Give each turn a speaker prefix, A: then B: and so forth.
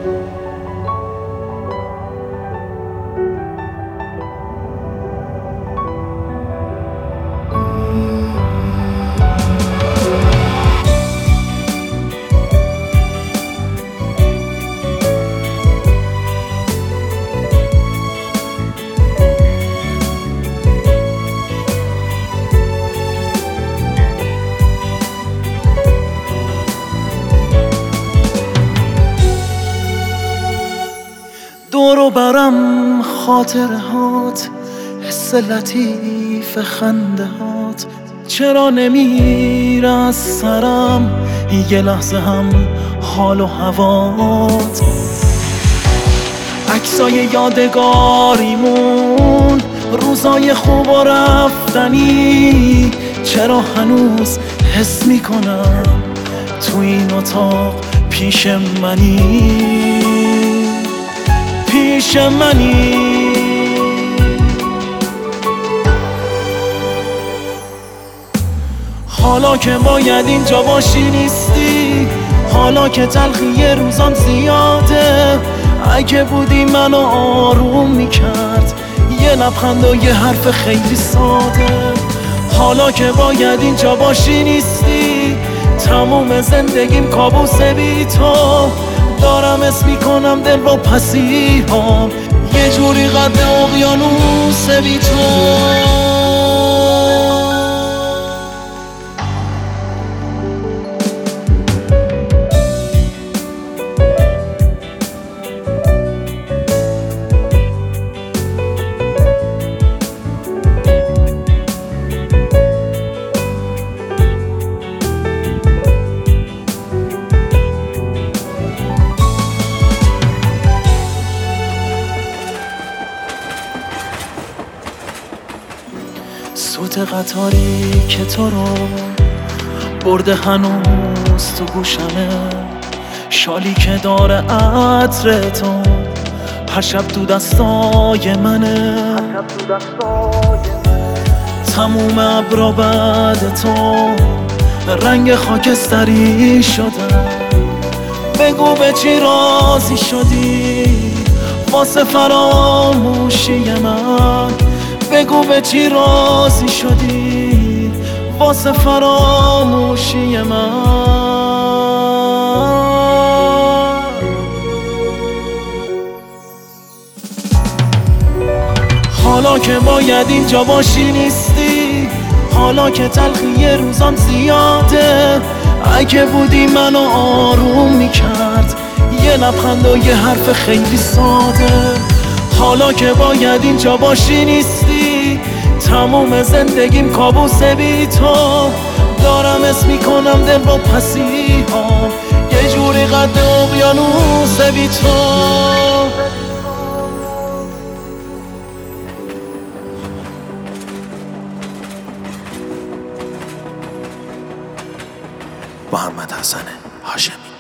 A: دورو برم خاطرهات، حس لطیف خنده هات، چرا نمیره از سرم یه لحظه هم حال و هوات. عکسای یادگاریمون، روزای خوب و رفتنی، چرا هنوز حس میکنم تو این اتاق پیش منی. حالا که باید اینجا باشی نیستی، حالا که تلخی روزام زیاده، اگه بودی منو آروم میکرد یه لبخند و یه حرف خیلی ساده. حالا که باید اینجا باشی نیستی، تموم زندگیم کابوس بی تو، دارم اسم میکنم دل با پسیرام، یه جوری قد اقیانوس بی تو. صوت قطاری که تو رو برده هنوز تو گوشمه، شالی که داره عطر تو هر شب تو دستای منه. تموم ابرا بعد تو رنگ خاکستری شدن، بگو به چی راضی شدی واسه فراموشی من، بگو به چی راضی شدی واسه فراموشی من. حالا که باید اینجا باشی نیستی، حالا که تلخی روزام زیاده، اگه بودی منو آروم میکرد یه لبخند و یه حرف خیلی ساده. حالا که باید اینجا باشی نیستی، تموم زندگیم کابوس بی تو، دارم اسم میکنم دل با پسیرام، یه جوری قد اقیانوس بی تو. محمد حسن هاشمی.